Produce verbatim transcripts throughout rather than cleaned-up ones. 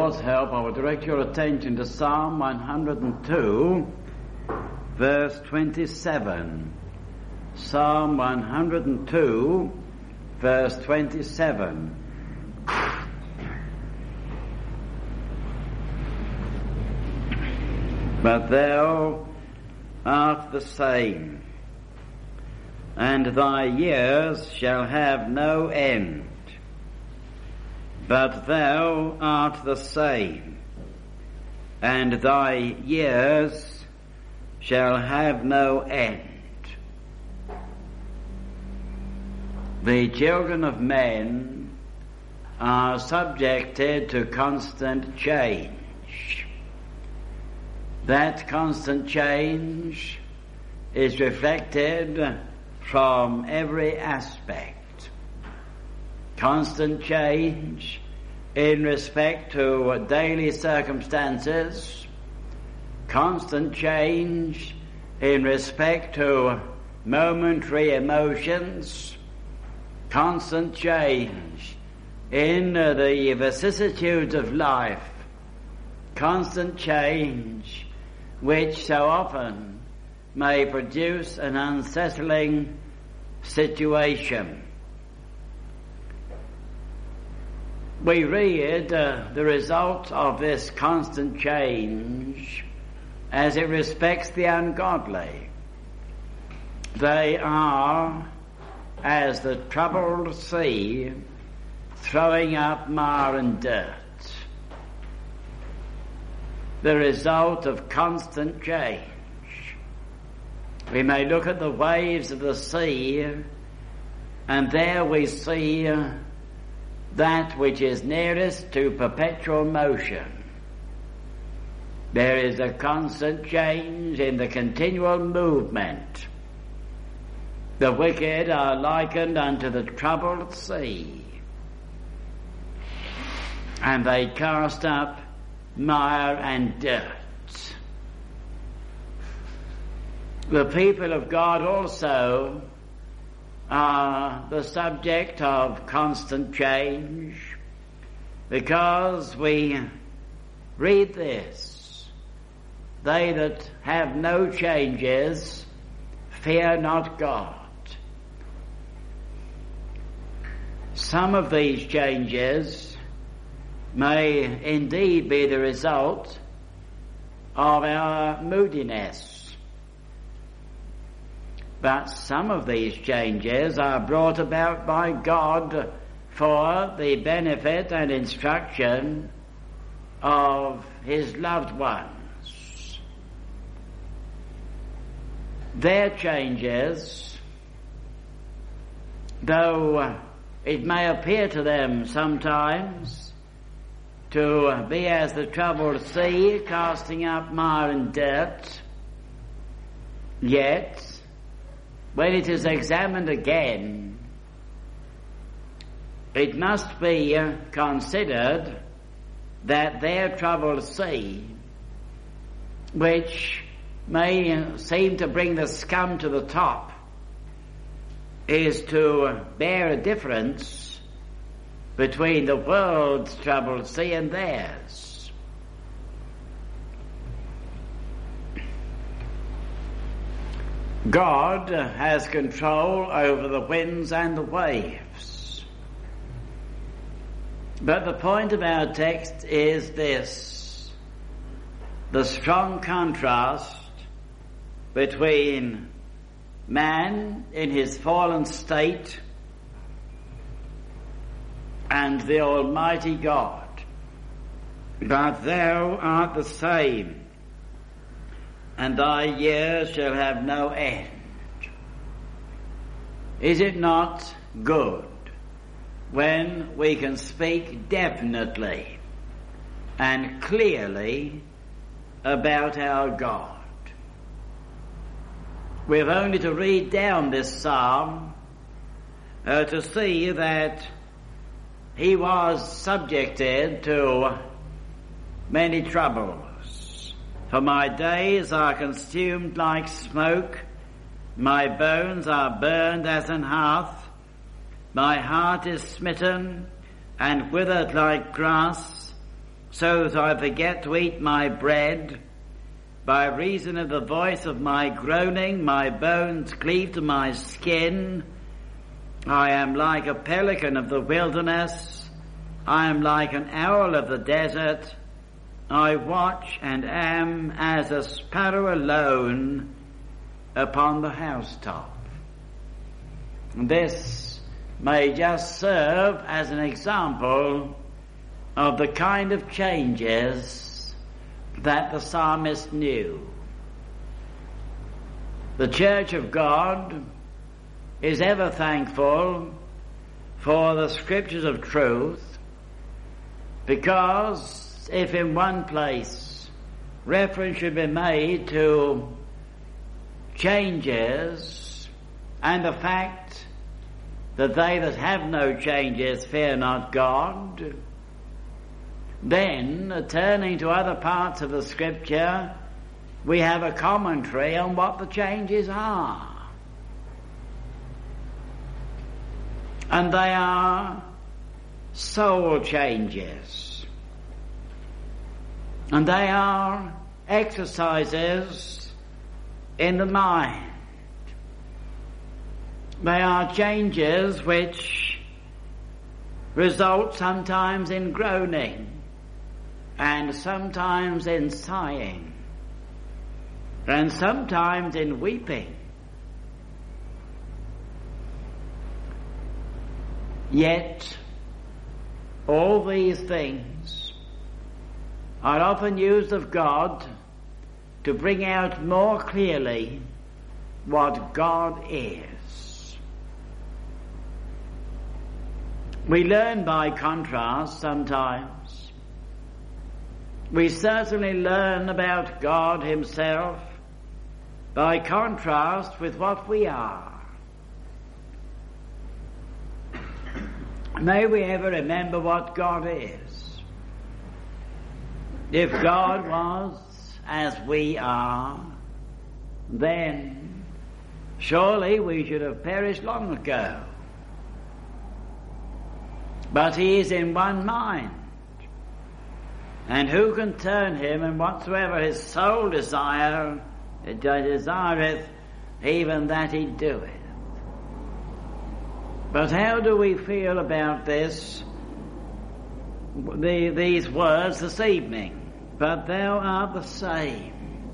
Lord's help, I will direct your attention to Psalm one hundred two, verse twenty-seven. Psalm one hundred two, verse twenty-seven. But thou art the same, and thy years shall have no end. But thou art the same, and thy years shall have no end. The children of men are subjected to constant change. That constant change is reflected from every aspect. Constant change in respect to daily circumstances, constant change in respect to momentary emotions, constant change in the vicissitudes of life, constant change which so often may produce an unsettling situation. We read uh, the result of this constant change as it respects the ungodly. They are as the troubled sea throwing up mire and dirt. The result of constant change. We may look at the waves of the sea, and there we see that which is nearest to perpetual motion. There is a constant change in the continual movement. The wicked are likened unto the troubled sea, and they cast up mire and dirt. The people of God also are the subject of constant change, because we read this: they that have no changes fear not God. Some of these changes may indeed be the result of our moodiness. But some of these changes are brought about by God for the benefit and instruction of His loved ones. Their changes, though it may appear to them sometimes to be as the troubled sea casting up mire and dirt, yet when it is examined again, it must be considered that their troubled sea, which may seem to bring the scum to the top, is to bear a difference between the world's troubled sea and theirs. God has control over the winds and the waves. But the point of our text is this: the strong contrast between man in his fallen state and the Almighty God. But thou art the same, and thy years shall have no end. Is it not good when we can speak definitely and clearly about our God? We have only to read down this psalm uh, to see that he was subjected to many troubles. For my days are consumed like smoke, my bones are burned as an hearth, my heart is smitten and withered like grass, so that I forget to eat my bread. By reason of the voice of my groaning, my bones cleave to my skin. I am like a pelican of the wilderness. I am like an owl of the desert. I watch and am as a sparrow alone upon the housetop. This may just serve as an example of the kind of changes that the psalmist knew. The Church of God is ever thankful for the scriptures of truth, because if in one place reference should be made to changes and the fact that they that have no changes fear not God, then, uh, turning to other parts of the scripture, we have a commentary on what the changes are. And they are soul changes. And they are exercises in the mind. They are changes which result sometimes in groaning, and sometimes in sighing, and sometimes in weeping. Yet, all these things are often used of God to bring out more clearly what God is. We learn by contrast sometimes. We certainly learn about God himself by contrast with what we are. May we ever remember what God is. If God was as we are, then surely we should have perished long ago. But he is in one mind. And who can turn him? And whatsoever his soul desire, it desireth, even that he doeth. But how do we feel about this, the, these words this evening? But thou art the same.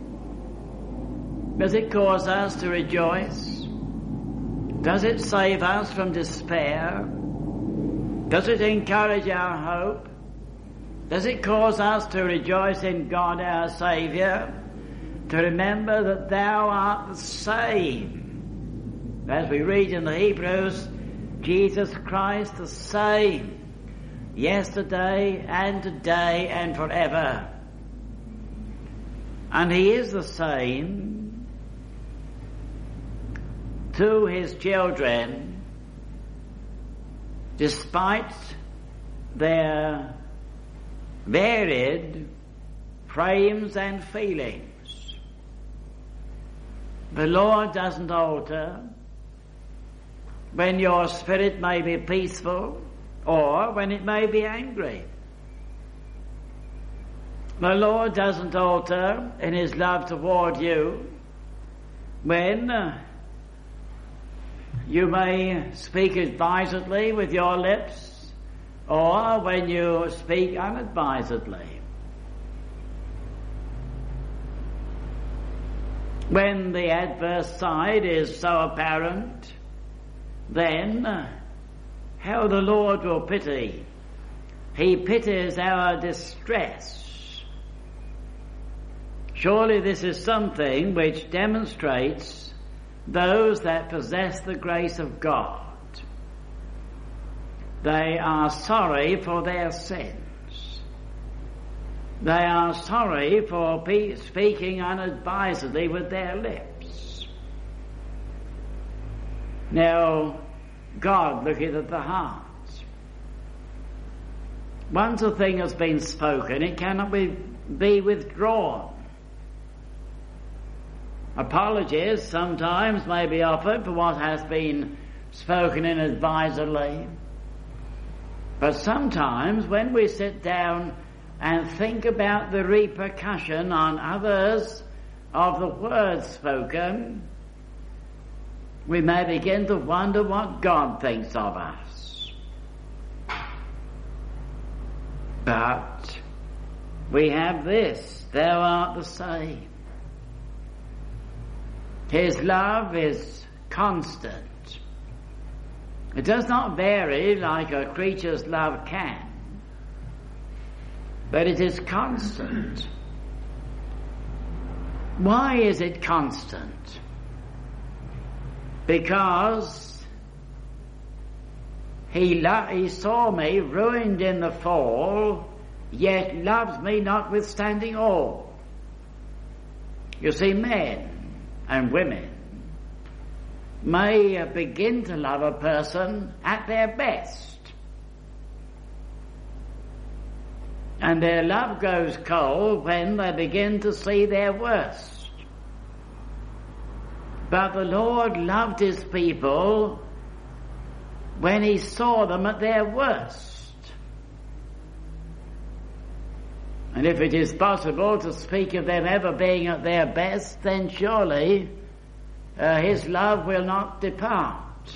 Does it cause us to rejoice? Does it save us from despair? Does it encourage our hope? Does it cause us to rejoice in God our Saviour? To remember that thou art the same. As we read in the Hebrews, Jesus Christ the same, yesterday and today and forever. And he is the same to his children, despite their varied frames and feelings. The Lord doesn't alter when your spirit may be peaceful or when it may be angry. The Lord doesn't alter in his love toward you when uh, you may speak advisedly with your lips, or when you speak unadvisedly. When the adverse side is so apparent, then how the Lord will pity. He pities our distress. Surely this is something which demonstrates those that possess the grace of God. They are sorry for their sins. They are sorry for pe- speaking unadvisedly with their lips. Now, God looketh at the heart. Once a thing has been spoken, it cannot be, be withdrawn. Apologies sometimes may be offered for what has been spoken inadvisedly. But sometimes when we sit down and think about the repercussion on others of the words spoken, we may begin to wonder what God thinks of us. But we have this: thou art the same. His love is constant. It does not vary like a creature's love can, but it is constant. Why is it constant? Because he, lo- he saw me ruined in the fall, yet loves me notwithstanding all. You see, men and women may begin to love a person at their best, and their love goes cold when they begin to see their worst. But the Lord loved his people when he saw them at their worst. And if it is possible to speak of them ever being at their best, then surely uh, his love will not depart.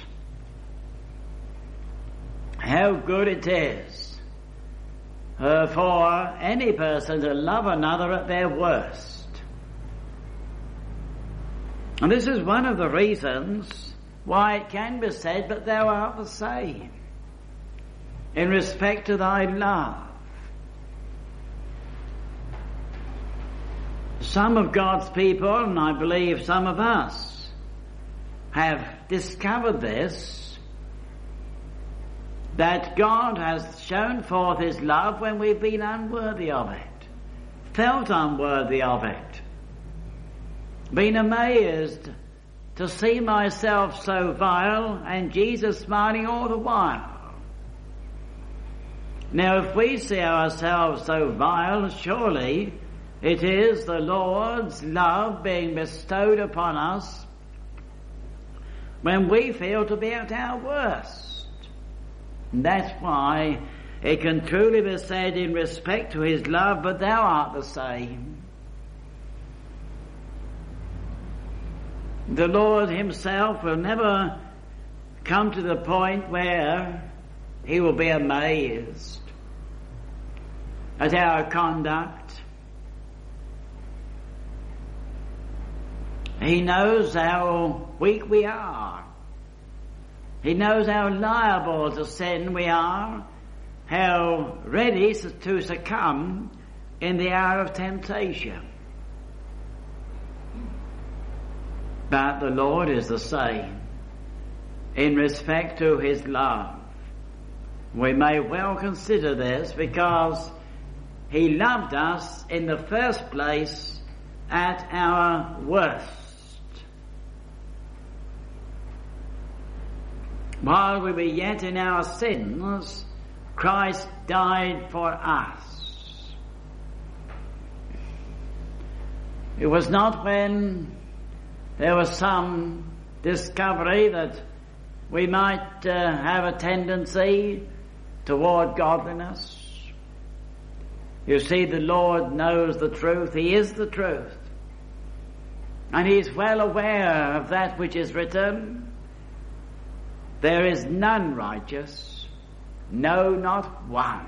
How good it is uh, for any person to love another at their worst. And this is one of the reasons why it can be said, but thou art the same in respect to thy love. Some of God's people, and I believe some of us, have discovered this, that God has shown forth his love when we've been unworthy of it, felt unworthy of it, been amazed to see myself so vile and Jesus smiling all the while. Now, if we see ourselves so vile, surely it is the Lord's love being bestowed upon us when we feel to be at our worst. And that's why it can truly be said in respect to his love, but thou art the same. The Lord himself will never come to the point where he will be amazed at our conduct. He knows how weak we are. He knows how liable to sin we are, how ready to succumb in the hour of temptation. But the Lord is the same in respect to his love. We may well consider this because he loved us in the first place at our worst. While we were yet in our sins, Christ died for us. It was not when there was some discovery that we might uh, have a tendency toward godliness. You see, the Lord knows the truth. He is the truth. And he is well aware of that which is written. There is none righteous, no, not one.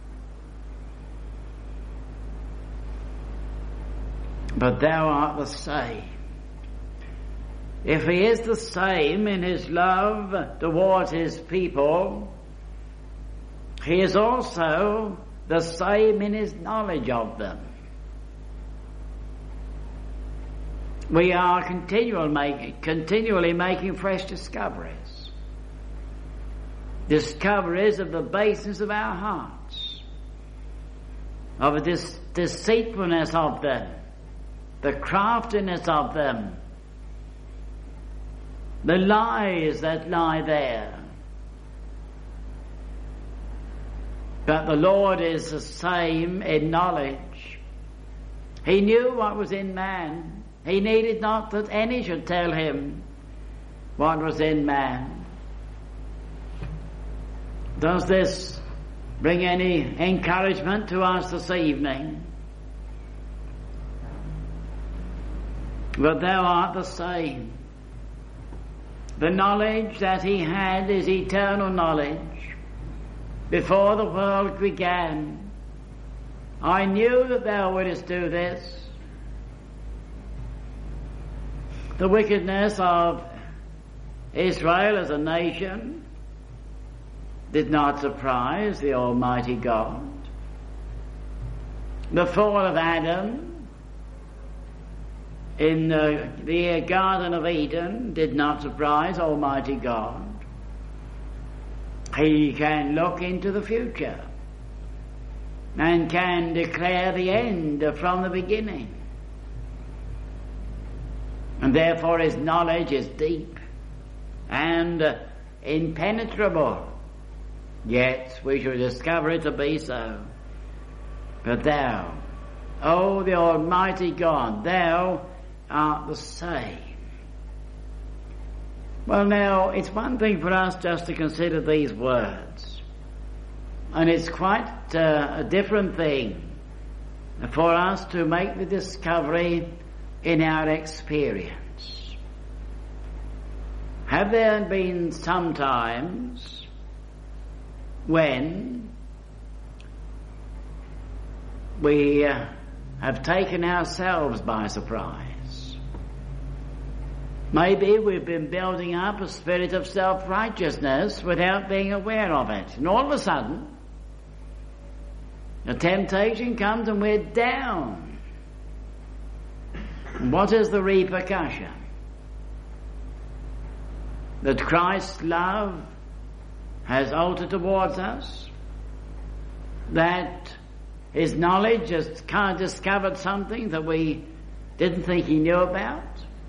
But thou art the same. If he is the same in his love towards his people, he is also the same in his knowledge of them. We are continually making, continually making fresh discoveries. Discoveries of the baseness of our hearts, of the dis- deceitfulness of them, the craftiness of them, the lies that lie there. But the Lord is the same in knowledge. He knew what was in man. He needed not that any should tell him what was in man. Does this bring any encouragement to us this evening, but thou art the same. The knowledge that he had is eternal knowledge. Before the world began, I knew that thou wouldest do this. The wickedness of Israel as a nation did not surprise the Almighty God. The fall of Adam in uh, the Garden of Eden did not surprise Almighty God. He can look into the future and can declare the end from the beginning. And therefore his knowledge is deep and uh, impenetrable. Yet we shall discover it to be so. But thou, O the Almighty God, thou art the same. Well, now, it's one thing for us just to consider these words, and it's quite uh, a different thing for us to make the discovery in our experience. Have there been some times when we uh, have taken ourselves by surprise? Maybe we've been building up a spirit of self-righteousness without being aware of it. And all of a sudden, a temptation comes and we're down. And what is the repercussion? That Christ's love has altered towards us? That his knowledge has kind of discovered something that we didn't think he knew about?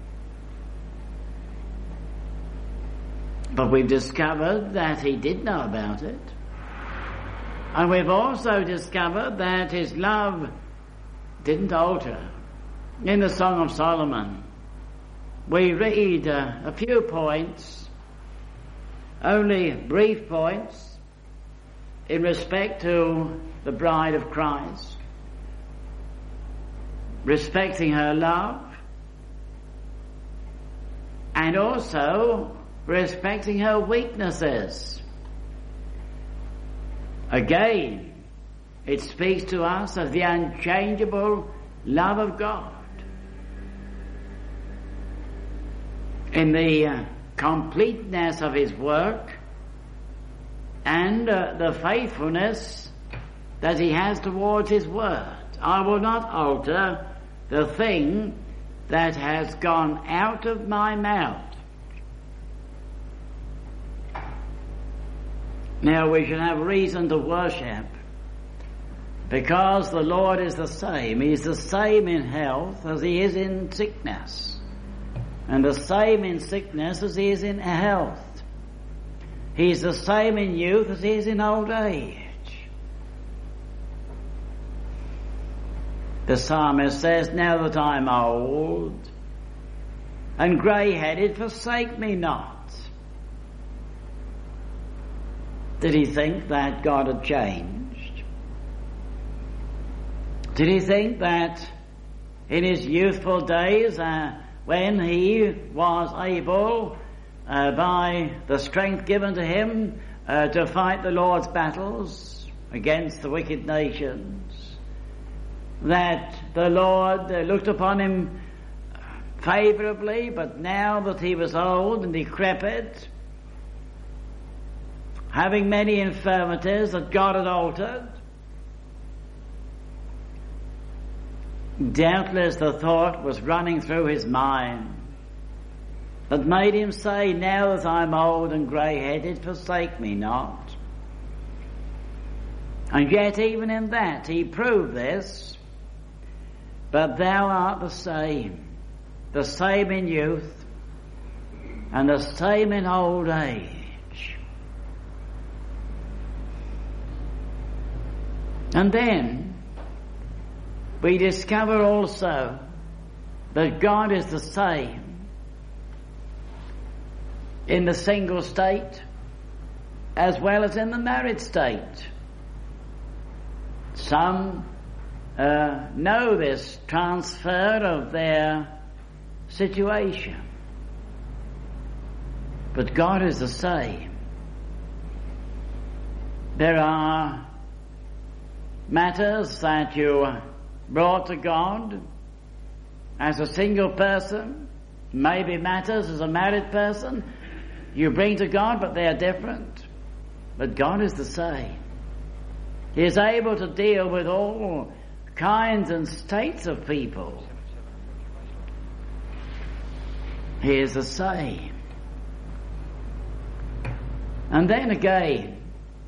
But we've discovered that he did know about it. And we've also discovered that his love didn't alter. In the Song of Solomon, we read uh, a few points, only brief points, in respect to the bride of Christ, respecting her love, and also respecting her weaknesses. Again, it speaks to us of the unchangeable love of God. In the uh, completeness of his work and uh, the faithfulness that he has towards his word. I will not alter the thing that has gone out of my mouth. Now we should have reason to worship because the Lord is the same. He's the same in health as he is in sickness, and the same in sickness as he is in health. He's the same in youth as he is in old age. The psalmist says, now that I'm old and grey-headed, forsake me not. Did he think that God had changed? Did he think that in his youthful days, uh, when he was able, uh, by the strength given to him, uh, to fight the Lord's battles against the wicked nations, that the Lord uh, looked upon him favourably, but now that he was old and decrepit, having many infirmities that God had altered? Doubtless the thought was running through his mind that made him say, now that I'm old and grey-headed, forsake me not. And yet even in that he proved this, but thou art the same, the same in youth and the same in old age. And then we discover also that God is the same in the single state as well as in the married state. Some uh, know this transfer of their situation. But God is the same. There are matters that you brought to God as a single person, maybe matters as a married person, you bring to God, but they are different. But God is the same. He is able to deal with all kinds and states of people. He is the same. And then again,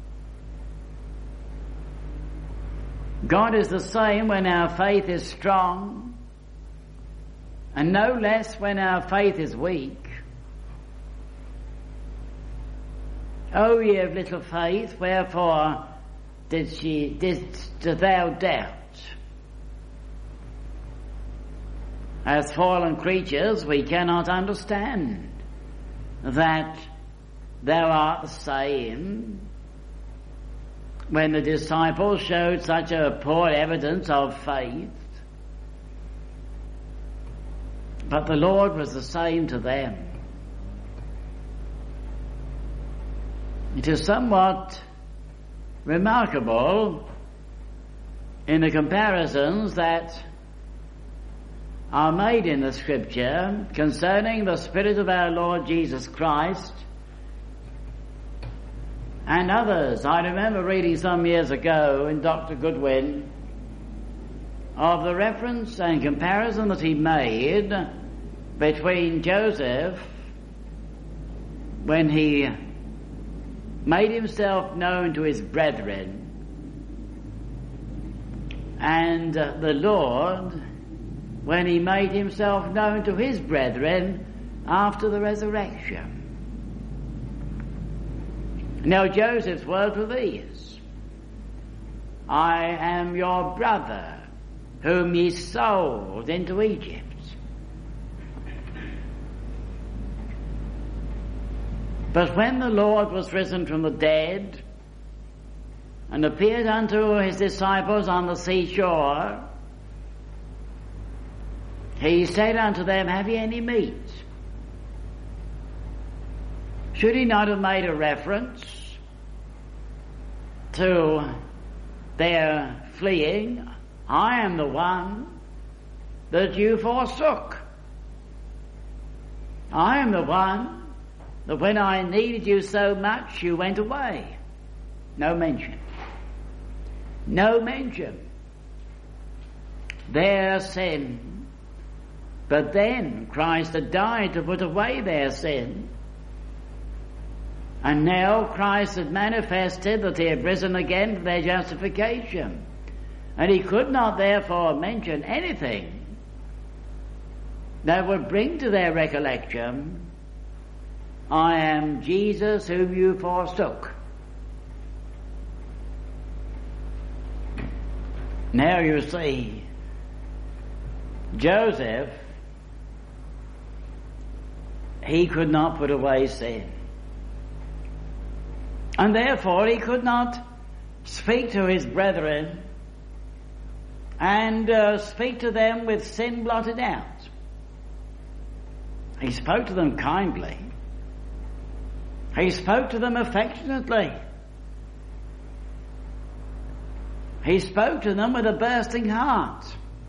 God is the same when our faith is strong, and no less when our faith is weak. O ye of little faith, wherefore did she didst thou doubt? As fallen creatures, we cannot understand that thou art the same when the disciples showed such a poor evidence of faith. But the Lord was the same to them. It is somewhat remarkable in the comparisons that are made in the Scripture concerning the Spirit of our Lord Jesus Christ and others. I remember reading some years ago in Doctor Goodwin of the reference and comparison that he made between Joseph when he made himself known to his brethren and uh, the Lord when he made himself known to his brethren after the resurrection. Now Joseph's words were these: I am your brother whom ye sold into Egypt. But when the Lord was risen from the dead and appeared unto his disciples on the seashore, he said unto them, have ye any meat? Should he not have made a reference to their fleeing? I am the one that you forsook. I am the one that when I needed you so much, you went away. No mention. No mention. Their sin. But then Christ had died to put away their sin. And now Christ had manifested that he had risen again for their justification. And he could not therefore mention anything that would bring to their recollection, I am Jesus whom you forsook. Now you see, Joseph, he could not put away sin. And therefore he could not speak to his brethren and uh, speak to them with sin blotted out. He spoke to them kindly. He spoke to them affectionately. He spoke to them with a bursting heart.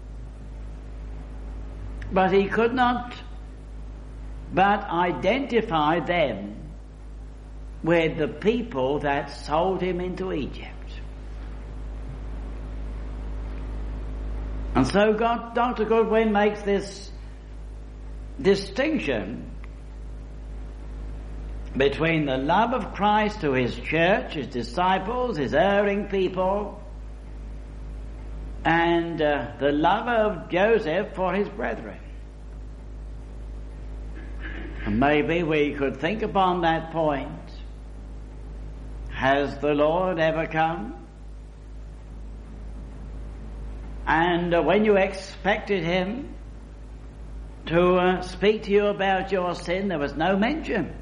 But he could not but identify them with the people that sold him into Egypt. And so God, Doctor Goodwin makes this distinction between the love of Christ to his church, his disciples, his erring people, and uh, the love of Joseph for his brethren. And maybe we could think upon that point. Has the Lord ever come? And uh, when you expected him to uh, speak to you about your sin, there was no mention.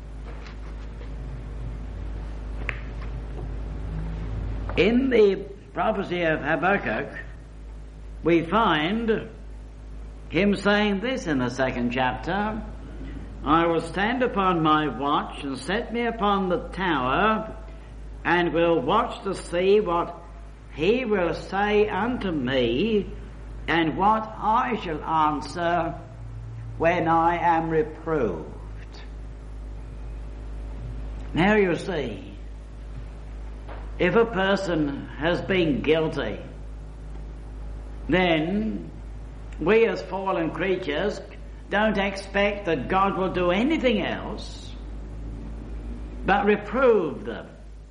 In the prophecy of Habakkuk, we find him saying this in the second chapter, I will stand upon my watch and set me upon the tower, and will watch to see what he will say unto me, and what I shall answer when I am reproved. Now you see, if a person has been guilty, then we as fallen creatures don't expect that God will do anything else but reprove them.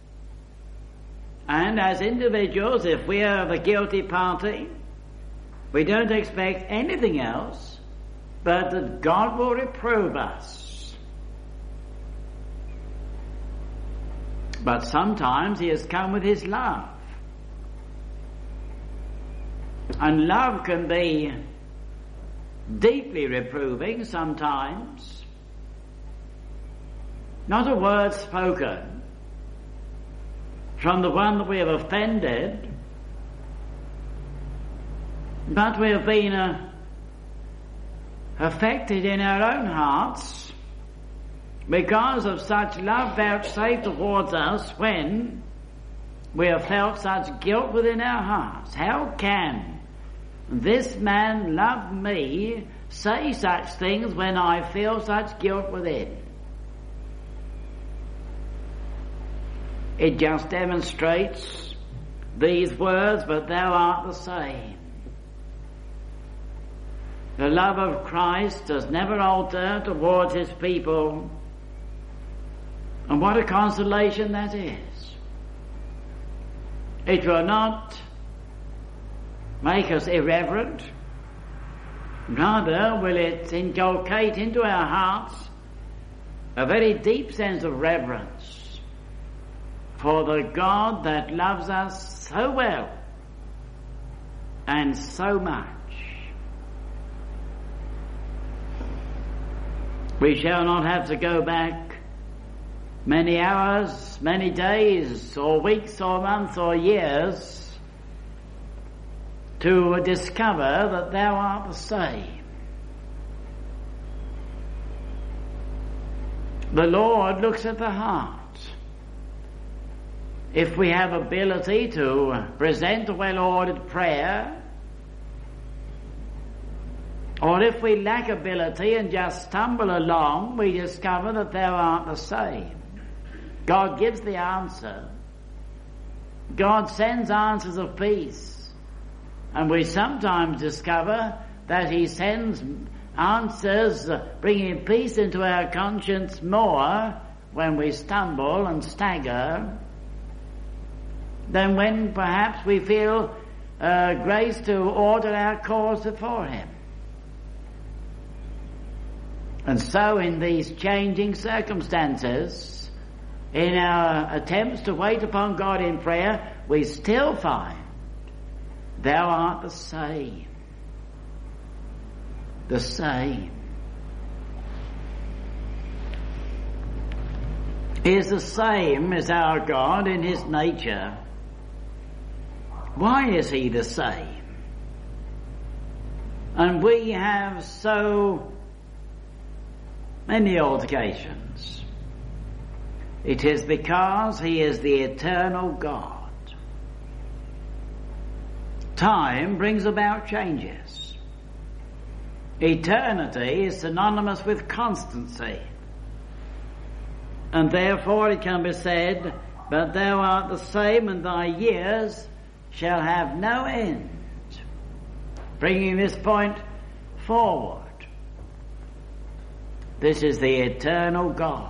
And as individuals, if we are the guilty party, we don't expect anything else but that God will reprove us. But sometimes he has come with his love. And love can be deeply reproving sometimes. Not a word spoken from the one that we have offended, but we have been uh, affected in our own hearts because of such love vouchsafed towards us when we have felt such guilt within our hearts. How can this man love me, say such things when I feel such guilt within? It just demonstrates these words, but thou art the same. The love of Christ does never alter towards his people. And what a consolation that is. It will not make us irreverent. Rather will it inculcate into our hearts a very deep sense of reverence for the God that loves us so well and so much. We shall not have to go back many hours, many days, or weeks, or months, or years to discover that thou art the same. The Lord looks at the heart. If we have ability to present a well-ordered prayer, or if we lack ability and just stumble along, we discover that thou art the same. God gives the answer. God sends answers of peace. And we sometimes discover that he sends answers bringing peace into our conscience more when we stumble and stagger than when perhaps we feel uh, grace to order our course before him. And so in these changing circumstances, in our attempts to wait upon God in prayer, we still find thou art the same. The same. He is the same as our God in his nature. Why is he the same? And we have so many altercations. It is because he is the eternal God. Time brings about changes. Eternity is synonymous with constancy. And therefore it can be said, but thou art the same, and thy years shall have no end. Bringing this point forward. This is the eternal God.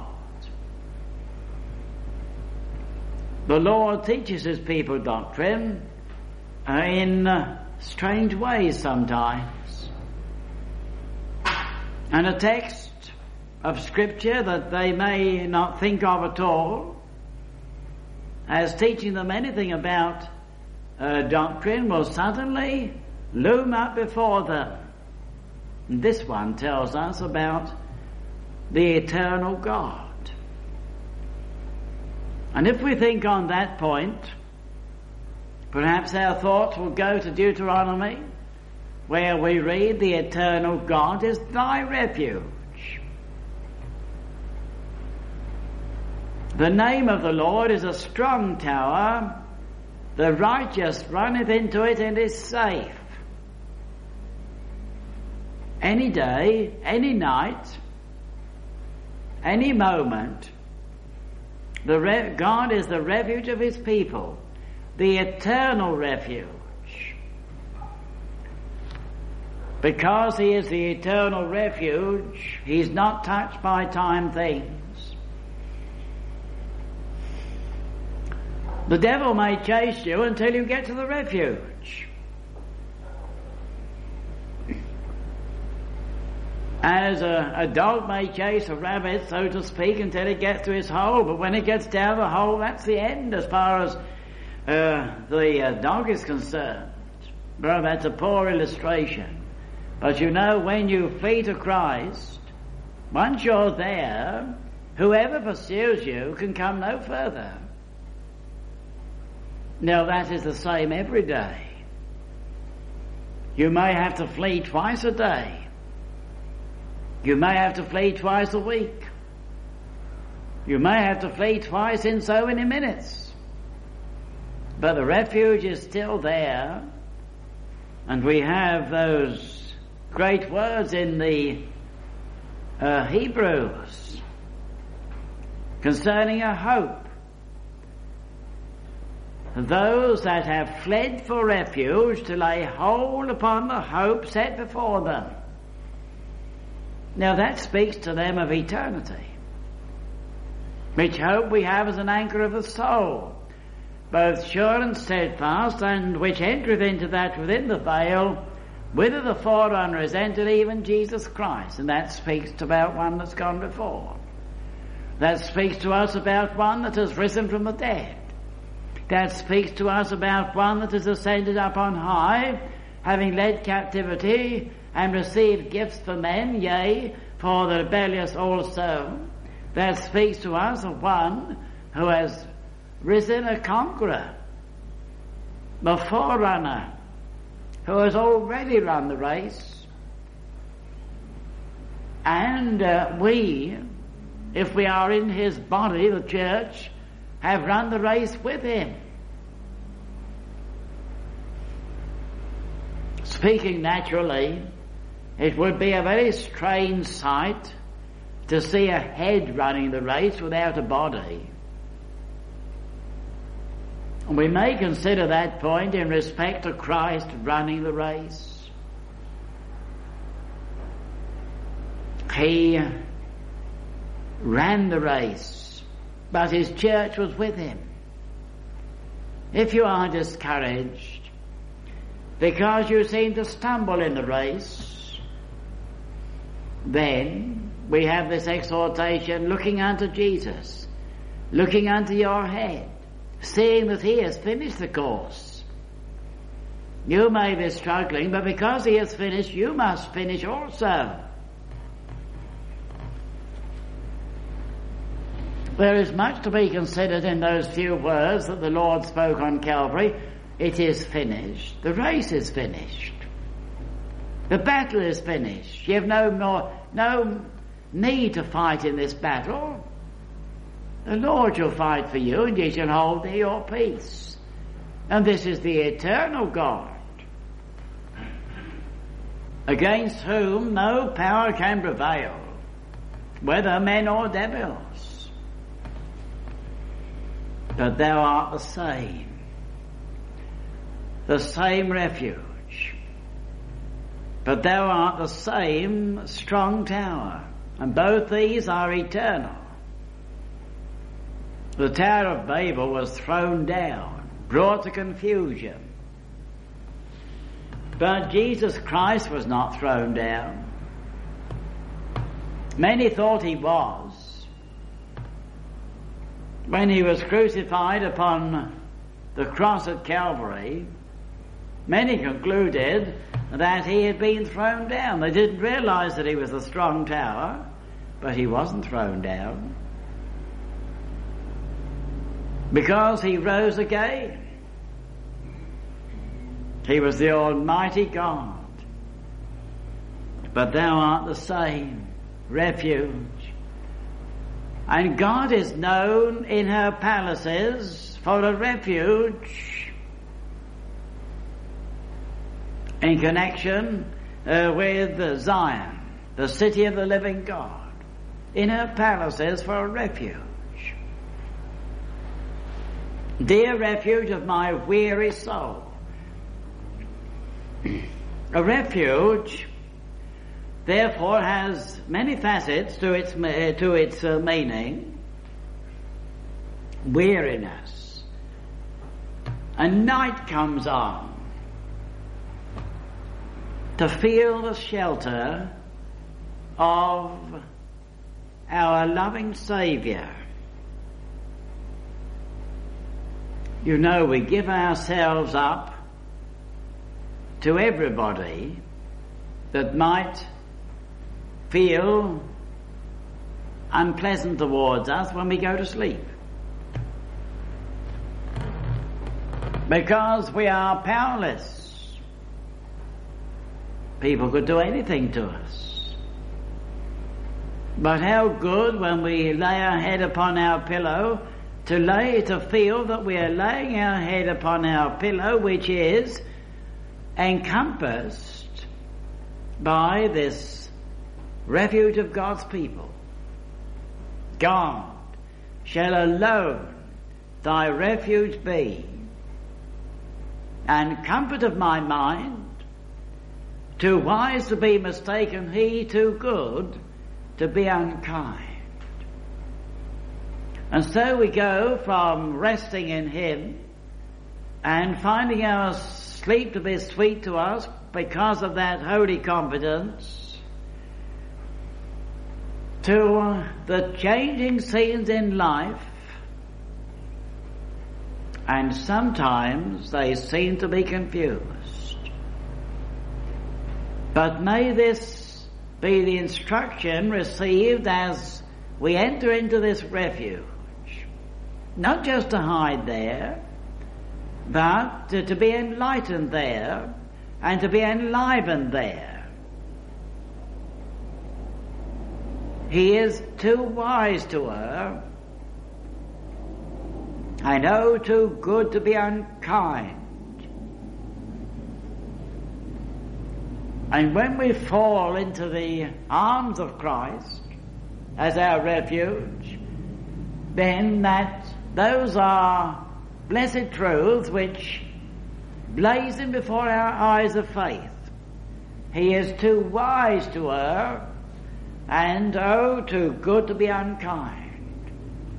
The Lord teaches his people doctrine uh, in uh, strange ways sometimes. And a text of Scripture that they may not think of at all as teaching them anything about uh, doctrine will suddenly loom up before them. And this one tells us about the eternal God. And if we think on that point, Perhaps our thoughts will go to Deuteronomy, where we read, the eternal God is thy refuge. The name of the Lord is a strong tower. The righteous runneth into it and is safe. Any day, any night, any moment, the re- God is the refuge of his people, the eternal refuge. Because he is the eternal refuge, he's not touched by time things. The devil may chase you until you get to the refuge. As a, a dog may chase a rabbit, so to speak, until it gets to his hole, but when it gets down the hole, that's the end as far as uh, the uh, dog is concerned. Well, that's a poor illustration. But you know, when you flee to Christ, once you're there, whoever pursues you can come no further. Now that is the same every day. You may have to flee twice a day. You may have to flee twice a week. You may have to flee twice in so many minutes. But the refuge is still there. And we have those great words in the uh, Hebrews concerning a hope. Those that have fled for refuge to lay hold upon the hope set before them. Now that speaks to them of eternity, which hope we have as an anchor of the soul, both sure and steadfast, and which entereth into that within the veil, whither the forerunner is entered, even Jesus Christ. And that speaks about one that's gone before. That speaks to us about one that has risen from the dead. That speaks to us about one that has ascended up on high, having led captivity and received gifts for men, yea, for the rebellious also. That speaks to us of one who has risen a conqueror, the forerunner, who has already run the race. And uh, we, if we are in his body, the church, have run the race with him. Speaking naturally, it would be a very strange sight to see a head running the race without a body. And we may consider that point in respect to Christ running the race. He ran the race, but his church was with him. If you are discouraged because you seem to stumble in the race, then we have this exhortation, looking unto Jesus, looking unto your head, seeing that he has finished the course. You may be struggling, but because he has finished, you must finish also. There is much to be considered in those few words that the Lord spoke on Calvary. It is finished. The race is finished. The battle is finished. You have no more, no need to fight in this battle. The Lord shall fight for you, and ye shall hold thee your peace. And this is the eternal God, against whom no power can prevail, whether men or devils. But thou art the same, the same refuge. But thou art the same strong tower, and both these are eternal. The Tower of Babel was thrown down, brought to confusion. But Jesus Christ was not thrown down. Many thought he was. When he was crucified upon the cross at Calvary, many concluded that he had been thrown down. They didn't realize that he was a strong tower, but he wasn't thrown down, because he rose again. He was the Almighty God. But thou art the same refuge. And God is known in her palaces for a refuge in connection uh, with Zion, the city of the living God. In her palaces for a refuge. Dear refuge of my weary soul. A refuge, therefore, has many facets to its to its uh, meaning. Weariness. A night comes on. To feel the shelter of our loving Saviour. You know, we give ourselves up to everybody that might feel unpleasant towards us when we go to sleep. Because we are powerless. People could do anything to us. But how good when we lay our head upon our pillow to lay, to feel that we are laying our head upon our pillow, which is encompassed by this refuge of God's people. God shall alone thy refuge be, and comfort of my mind, too wise to be mistaken, he too good to be unkind. And so we go from resting in him and finding our sleep to be sweet to us because of that holy confidence to the changing scenes in life, and sometimes they seem to be confused. But may this be the instruction received as we enter into this refuge. Not just to hide there, but to, to be enlightened there and to be enlivened there. He is too wise to err, and oh, too good to be unkind. And when we fall into the arms of Christ as our refuge, then that those are blessed truths which blazon before our eyes of faith. He is too wise to err, and oh, too good to be unkind.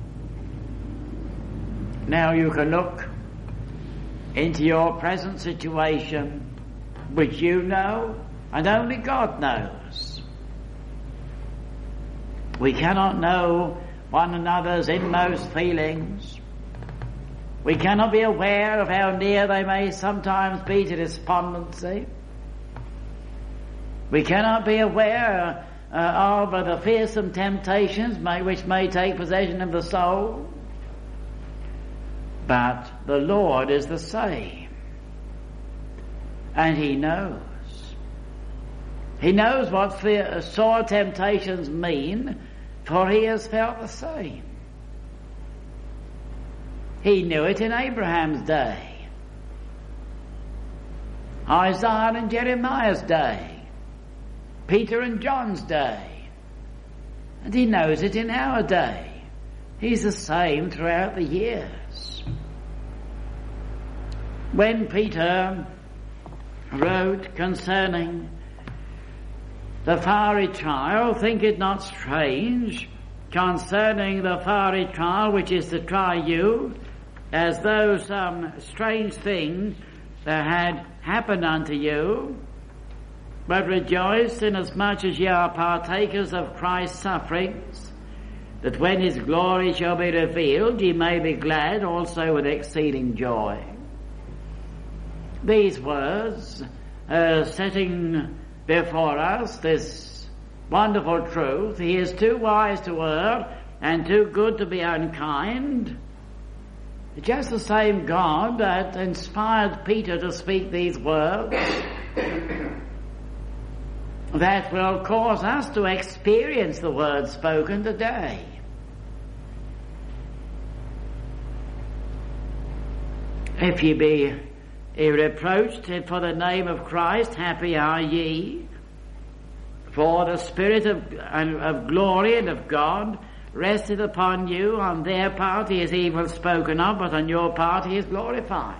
Now you can look into your present situation, which you know, and only God knows. We cannot know one another's inmost feelings. We cannot be aware of how near they may sometimes be to despondency. We cannot be aware uh, of uh, the fearsome temptations may, which may take possession of the soul. But the Lord is the same. And he knows. He knows what fear, sore temptations mean, for he has felt the same. He knew it in Abraham's day, Isaiah and Jeremiah's day, Peter and John's day, and he knows it in our day. He's the same throughout the years. When Peter wrote concerning the fiery trial, think it not strange, concerning the fiery trial which is to try you, as though some strange thing that had happened unto you, but rejoice inasmuch as ye are partakers of Christ's sufferings, that when his glory shall be revealed, ye may be glad also with exceeding joy. These words, uh, setting before us this wonderful truth, he is too wise to err and too good to be unkind, just the same God that inspired Peter to speak these words that will cause us to experience the words spoken today. If ye be reproached for the name of Christ, happy are ye, for the Spirit of, of glory and of God rested upon you. On their part he is evil spoken of, but on your part he is glorified.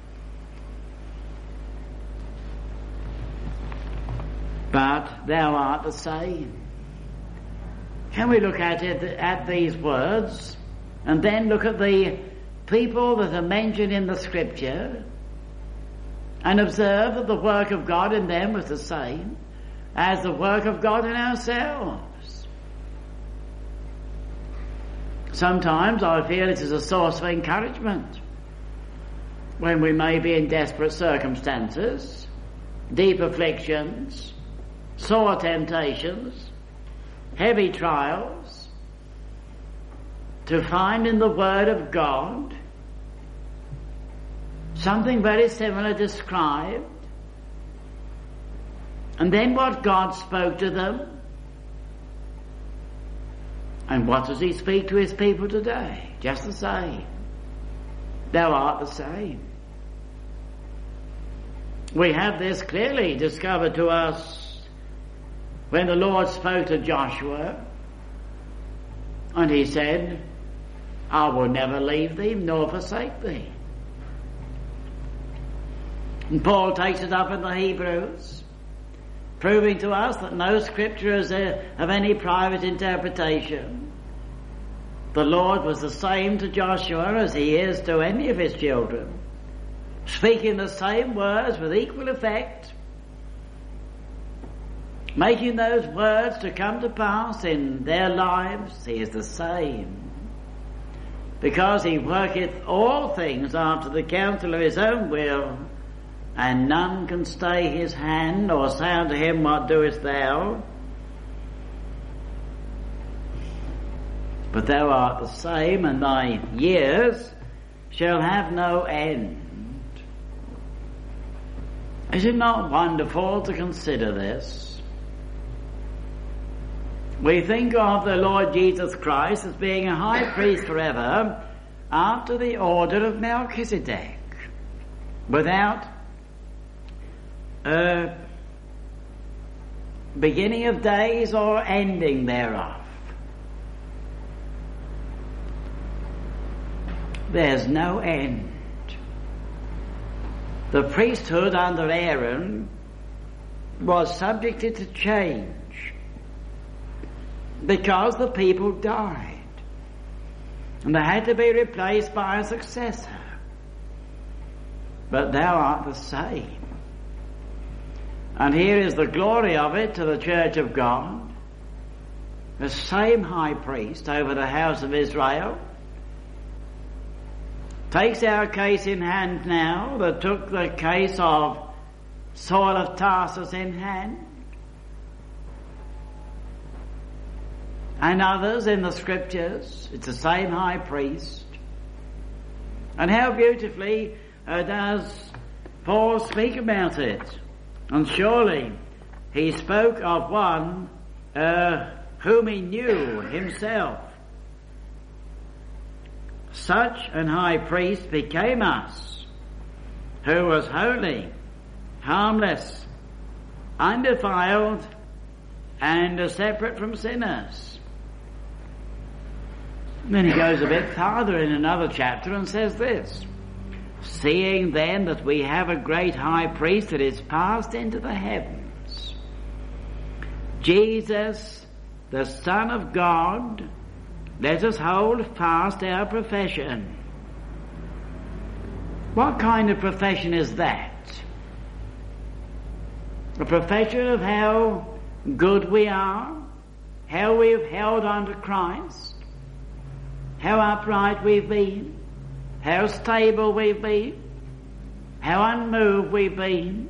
But thou art the same. Can we look at it, at these words, and then look at the people that are mentioned in the Scripture, and observe that the work of God in them was the same as the work of God in ourselves? Sometimes I feel it is a source of encouragement when we may be in desperate circumstances, deep afflictions, sore temptations, heavy trials, to find in the Word of God something very similar described, and then what God spoke to them, and what does he speak to his people today? Just the same. Thou art the same. We have this clearly discovered to us when the Lord spoke to Joshua, and he said, I will never leave thee nor forsake thee. And Paul takes it up in the Hebrews, proving to us that no scripture is of any private interpretation. The Lord was the same to Joshua as he is to any of his children, speaking the same words with equal effect, making those words to come to pass in their lives. He is the same, because he worketh all things after the counsel of his own will, and none can stay his hand or say unto him, what doest thou? But thou art the same, and thy years shall have no end. Is it not wonderful to consider this? We think of the Lord Jesus Christ as being a high priest forever after the order of Melchizedek, without Uh, beginning of days or ending thereof. There's no end. The priesthood under Aaron was subjected to change because the people died, and they had to be replaced by a successor. But thou art the same. And here is the glory of it to the church of God. The same high priest over the house of Israel takes our case in hand now that took the case of Saul of Tarsus in hand, and others in the Scriptures. It's the same high priest. And how beautifully uh, does Paul speak about it. And surely he spoke of one uh, whom he knew himself. Such an high priest became us, who was holy, harmless, undefiled, and separate from sinners. And then he goes a bit farther in another chapter and says this: seeing then that we have a great high priest that is passed into the heavens, Jesus, the Son of God, let us hold fast our profession. What kind of profession is that? A profession of how good we are, how we've held on to Christ, how upright we've been, how stable we've been, how unmoved we've been.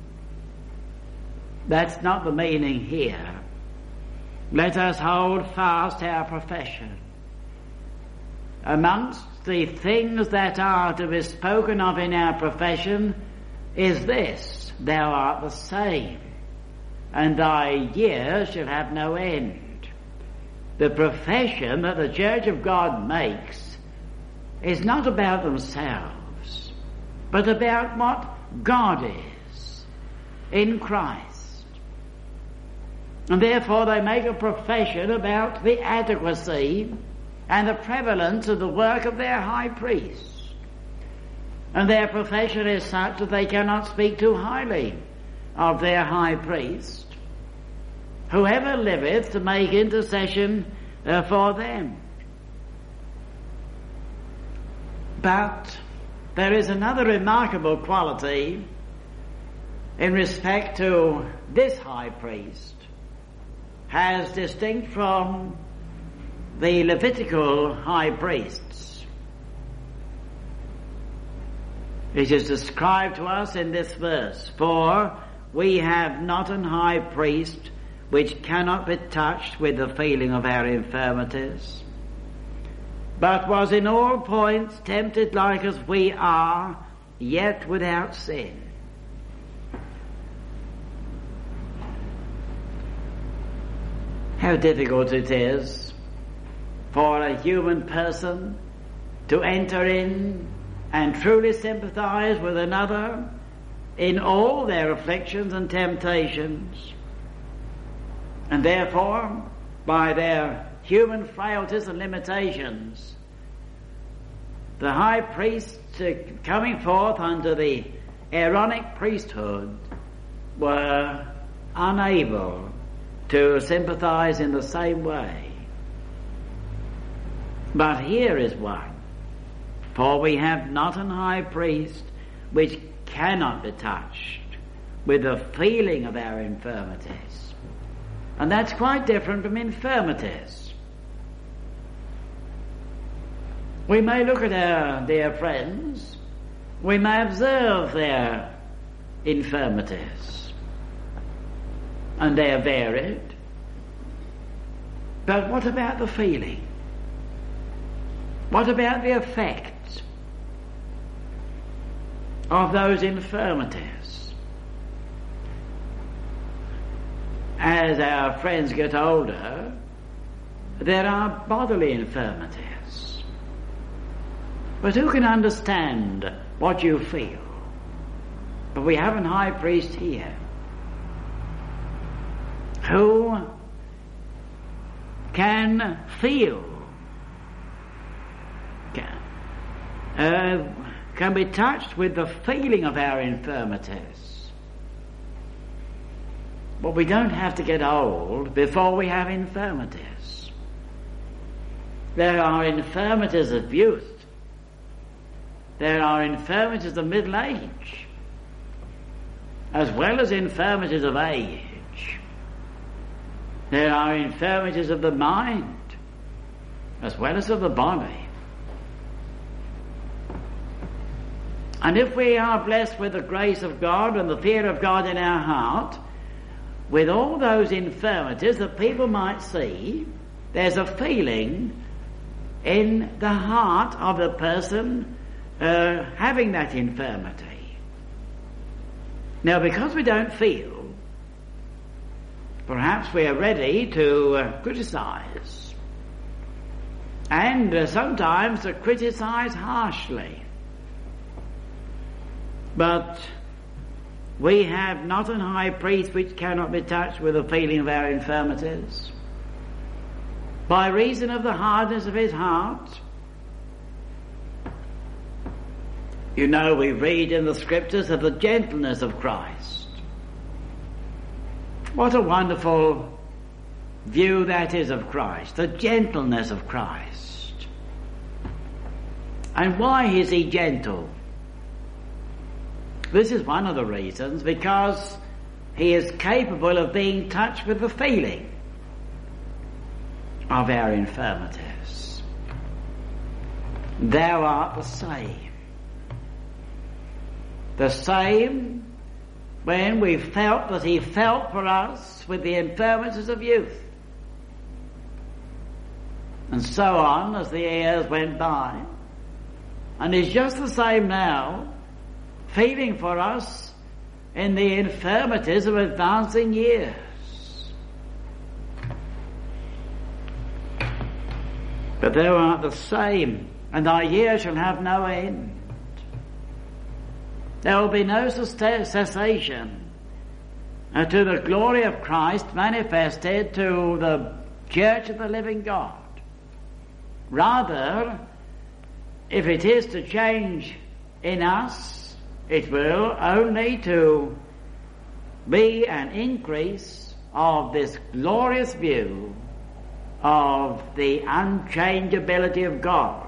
That's not the meaning here. Let us hold fast our profession. amongst the things that are to be spoken of in our profession is this: thou art the same, and thy years shall have no end. The profession that the Church of God makes is not about themselves, but about what God is in Christ. And therefore they make a profession about the adequacy and the prevalence of the work of their high priest. And their profession is such that they cannot speak too highly of their high priest, whoever liveth to make intercession uh, for them. But there is another remarkable quality in respect to this high priest, as distinct from the Levitical high priests. It is described to us in this verse: for we have not an high priest which cannot be touched with the feeling of our infirmities, but was in all points tempted like as we are, yet without sin. How difficult it is for a human person to enter in and truly sympathize with another in all their afflictions and temptations. And therefore, by their human frailties and limitations, the high priests uh, coming forth under the Aaronic priesthood were unable to sympathize in the same way. But here is one: for we have not an high priest which cannot be touched with the feeling of our infirmities. And that's quite different from infirmities. We may look at our dear friends, we may observe their infirmities, and they are varied. But what about the feeling? What about the effect of those infirmities? As our friends get older, there are bodily infirmities. But who can understand what you feel? But we have a high priest here who can feel, can, uh, can be touched with the feeling of our infirmities. But we don't have to get old before we have infirmities. There are infirmities of youth. There are infirmities of middle age, as well as infirmities of age. There are infirmities of the mind, as well as of the body. And if we are blessed with the grace of God and the fear of God in our heart, with all those infirmities that people might see, there's a feeling in the heart of the person uh, having that infirmity. Now, because we don't feel, perhaps we are ready to uh, criticize, and uh, sometimes to criticize harshly. But we have not an high priest which cannot be touched with the feeling of our infirmities, by reason of the hardness of his heart. You know, we read in the scriptures of the gentleness of Christ. What a wonderful view that is of Christ, the gentleness of Christ. And why is he gentle? This is one of the reasons, because he is capable of being touched with the feeling of our infirmities. Thou art the same. The same when we felt that he felt for us with the infirmities of youth. and so on as the years went by. And he's just the same now, feeling for us in the infirmities of advancing years. But thou art the same, and thy years shall have no end. There will be no cessation uh, to the glory of Christ manifested to the church of the living God. Rather, if it is to change in us, it will only to be an increase of this glorious view of the unchangeability of God